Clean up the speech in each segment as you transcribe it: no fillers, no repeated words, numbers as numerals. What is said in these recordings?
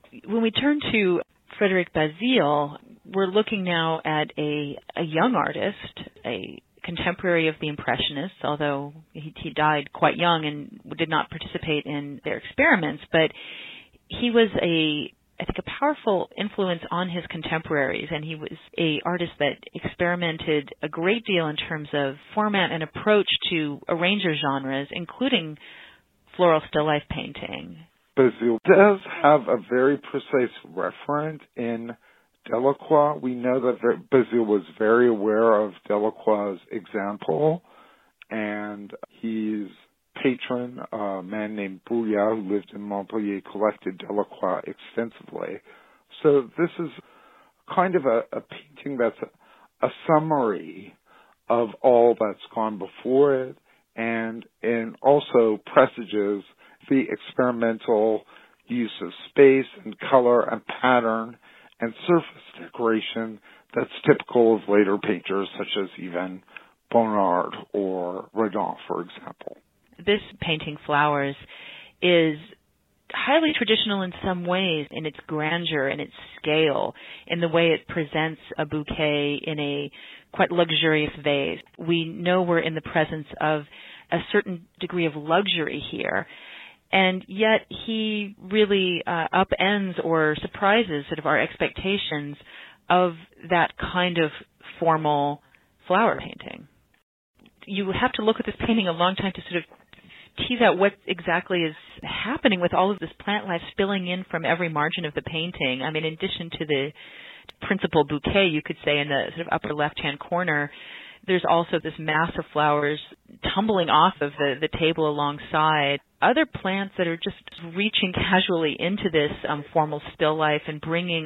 When we turn to Frederic Bazille, we're looking now at a young artist, a contemporary of the Impressionists, although he died quite young and did not participate in their experiments, but he was I think a powerful influence on his contemporaries, and he was an artist that experimented a great deal in terms of format and approach to a range of genres, including floral still life painting. Bazille does have a very precise referent in Delacroix. We know that Bazille was very aware of Delacroix's example, and his patron, a man named Bruyas, who lived in Montpellier, collected Delacroix extensively. So this is kind of a painting that's a summary of all that's gone before it, and also presages the experimental use of space and color and pattern and surface decoration that's typical of later painters such as even Bonnard or Rodin, for example. This painting, Flowers, is highly traditional in some ways in its grandeur and its scale, in the way it presents a bouquet in a quite luxurious vase. We know we're in the presence of a certain degree of luxury here, and yet he really upends or surprises sort of our expectations of that kind of formal flower painting. You have to look at this painting a long time to sort of tease out what exactly is happening with all of this plant life spilling in from every margin of the painting. I mean, in addition to the principal bouquet, you could say, in the sort of upper left-hand corner, there's also this mass of flowers tumbling off of the table alongside. Other plants that are just reaching casually into this formal still life and bringing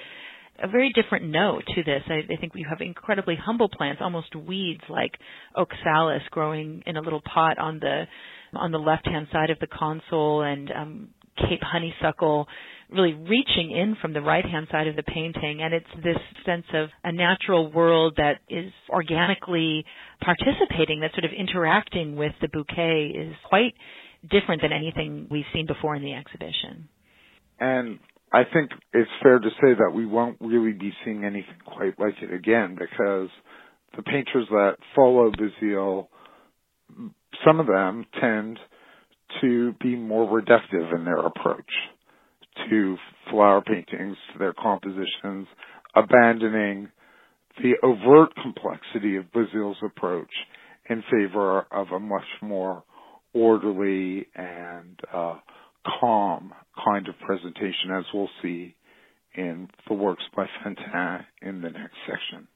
a very different note to this. I think we have incredibly humble plants, almost weeds like oxalis growing in a little pot on the left-hand side of the console, and Cape honeysuckle really reaching in from the right-hand side of the painting. And it's this sense of a natural world that is organically participating, that's sort of interacting with the bouquet, is quite different than anything we've seen before in the exhibition. And I think it's fair to say that we won't really be seeing anything quite like it again, because the painters that follow Bazille, some of them tend to be more reductive in their approach to flower paintings, to their compositions, abandoning the overt complexity of Bazille's approach in favor of a much more orderly and calm kind of presentation, as we'll see in the works by Fantin in the next section.